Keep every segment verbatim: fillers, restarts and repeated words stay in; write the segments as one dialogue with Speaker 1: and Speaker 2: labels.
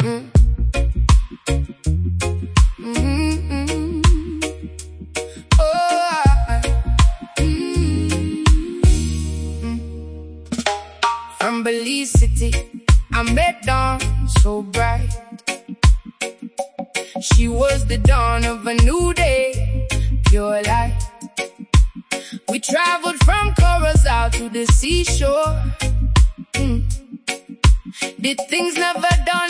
Speaker 1: Mm. Mm-hmm. Oh, I, mm-hmm. From Belize City, I met Dawn, so bright. She was the dawn of a new day, pure light. We traveled from Curacao to the seashore. Mm. Did things never done?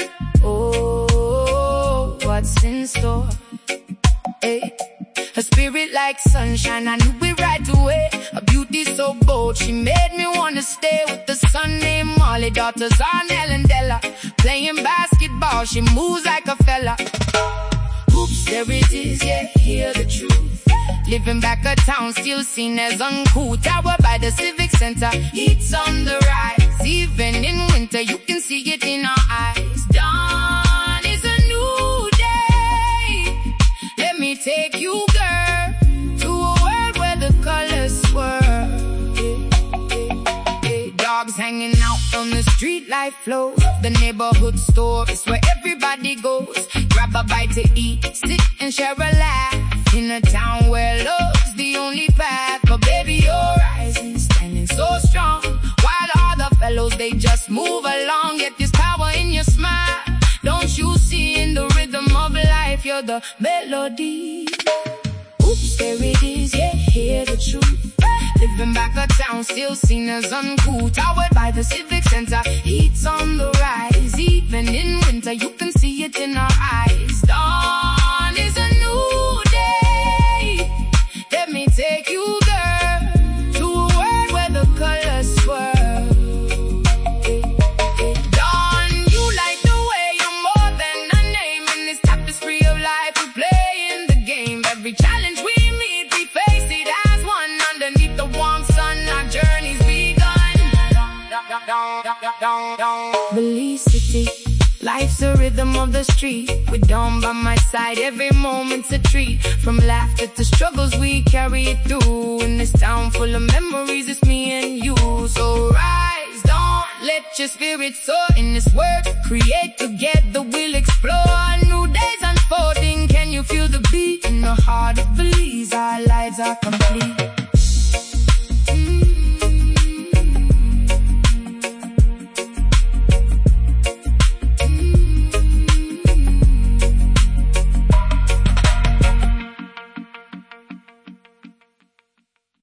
Speaker 1: Oh, what's in store? Hey. Her spirit like sunshine, I knew it right away. Her beauty so bold, she made me wanna stay. With the son named Molly, daughters Arnell and Della. Playing basketball, she moves like a fella. Oops, there it is, yeah, hear the truth. Living back a town, still seen as uncool. Tower by the Civic Center, heat's on the rise. Even in winter, you can see it in our eyes. Dawn is a new day. Let me take you, girl, to a world where the colors swirl. Yeah, yeah, yeah. Dogs hanging out on the street, life flows. The neighborhood store is where everybody goes. Grab a bite to eat, sit and share a laugh. In a town where love's the only path. But baby, you're rising, standing so strong. While all the fellows, they just move along. Get this power in your smile. Don't you see in the rhythm of life, you're the melody. Oops, there it is, yeah, hear the truth. Living back a town, still seen as uncool. Towered by the Civic Center, heat's on the rise. Even in winter, you can see it in our eyes. Dawn is a new day. Let me take you, girl, to a world where the colors swirl. Dawn, you like the way you're more than a name. In this tapestry of life, we play in the game. Every challenge we meet, we face it as one. Underneath the warm sun, our journey's begun. Belize City, life's a rhythm of the street. With Dawn by my side, every moment's a treat. From laughter to struggles, we carry it through. In this town full of memories, it's me and you. So rise, Dawn, let your spirit soar. In this world, create together, we'll explore. New days unfolding, can you feel the beat? In the heart of Belize, our lives are complete.